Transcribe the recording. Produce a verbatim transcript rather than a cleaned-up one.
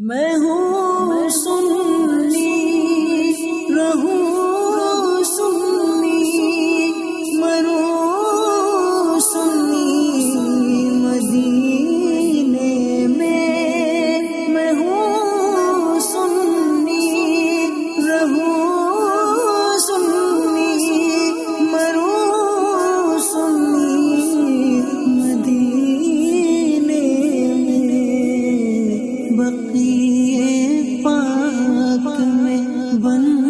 मैं हूँ सुन्नी, रहूँ सुन्नी, मरूँ सुन्नी मदीने में। मैं हूँ सुन्नी, रहूँ सुन्नी, मरूँ सुन्नी मदीने में। बक़िए पाक में बन